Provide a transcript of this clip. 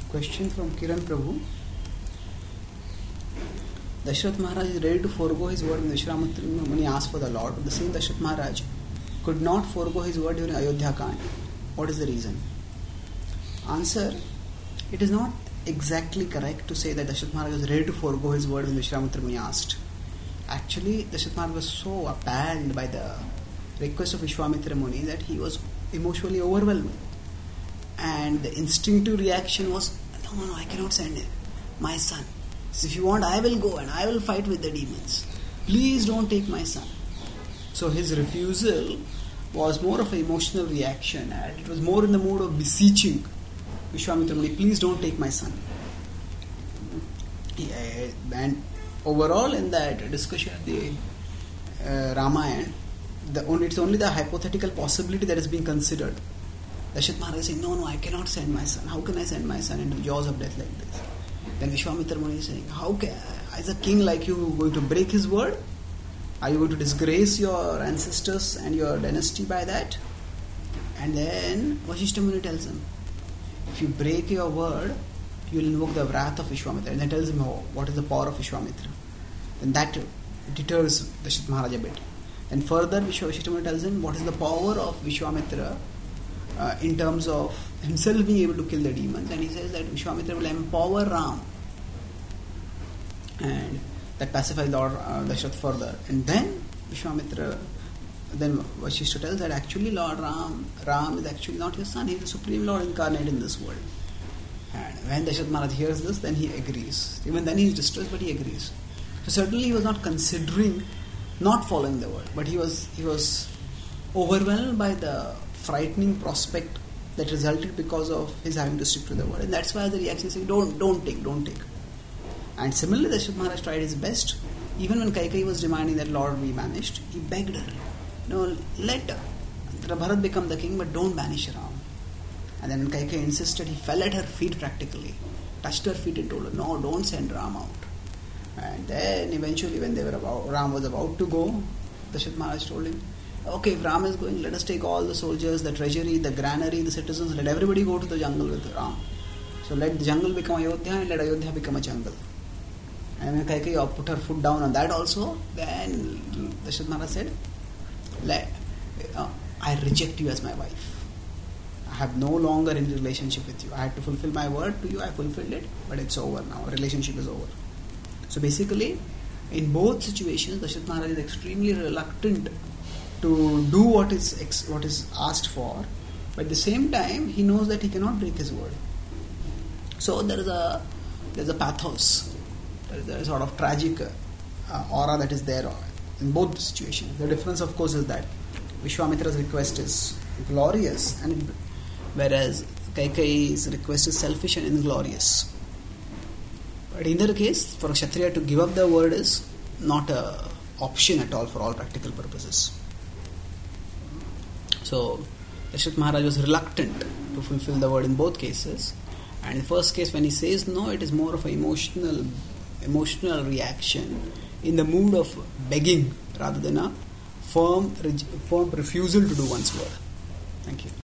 Question from Kiran Prabhu. Dashrath Maharaj is ready to forego his word when Vishwamitra Muni asked for the Lord. But the same Dashrath Maharaj could not forego his word during Ayodhya Kand. What is the reason? Answer: it is not exactly correct to say that Dashrath Maharaj was ready to forego his word when Vishwamitra Muni asked. Actually, Dashrath Maharaj was so appalled by the request of Vishwamitra Muni that he was emotionally overwhelmed. And the instinctive reaction was, no, I cannot send him, my son. So if you want, I will go and I will fight with the demons. Please don't take my son. So his refusal was more of an emotional reaction, and it was more in the mood of beseeching Vishwamitra Muni, please don't take my son. And overall in that discussion of the Ramayana, it's only the hypothetical possibility that is being considered. Dashrath Maharaj is saying, no, I cannot send my son. How can I send my son into the jaws of death like this? Then Vishwamitra Muni is saying, how can, as a king like you, going to break his word? Are you going to disgrace your ancestors and your dynasty by that? And then Vasishtha Muni tells him, if you break your word, you will invoke the wrath of Vishwamitra. And then tells him what is the power of Vishwamitra. Then that deters Dashrath Maharaj a bit. And further, Vasishtha Muni tells him what is the power of Vishwamitra in terms of himself being able to kill the demons. And he says that Vishwamitra will empower Ram. And that pacifies Lord Dashrath further. And then then Vasishtha tells that actually Lord Ram is actually not his son. He is the Supreme Lord incarnate in this world. And when Dashrath Maharaj hears this, then he agrees. Even then he is distressed, but he agrees. So certainly he was not considering not following the word, but he was overwhelmed by the frightening prospect that resulted because of his having to stick to the word. And that's why the reaction is saying, don't take. And similarly, Dashrath Maharaj tried his best. Even when Kaikeyi was demanding that Lord be banished, he begged her, no, let Bharat become the king, but don't banish Ram. And then when Kaikeyi insisted, he fell at her feet practically, touched her feet and told her, no, don't send Ram out. And then eventually when Ram was about to go, Dashrath Maharaj told him, okay, if Ram is going, let us take all the soldiers, the treasury, the granary, the citizens, let everybody go to the jungle with Ram. So let the jungle become Ayodhya and let Ayodhya become a jungle. And when Kaikeyi put her foot down on that also, then Dashrath Maharaj said, I reject you as my wife. I have no longer any relationship with you. I had to fulfill my word to you, I fulfilled it, but it's over now. Our relationship is over. So basically, in both situations, Dashrath Maharaj is extremely reluctant to do what is asked for, but at the same time, he knows that he cannot break his word. So there's a pathos, there is a sort of tragic aura that is there in both situations. The difference, of course, is that Vishwamitra's request is glorious, and whereas Kaikeyi's request is selfish and inglorious. But in either case, for a Kshatriya to give up the word is not an option at all for all practical purposes. So, Dashrath Maharaj was reluctant to fulfill the word in both cases. And in the first case, when he says no, it is more of an emotional reaction in the mood of begging rather than a firm refusal to do one's word. Thank you.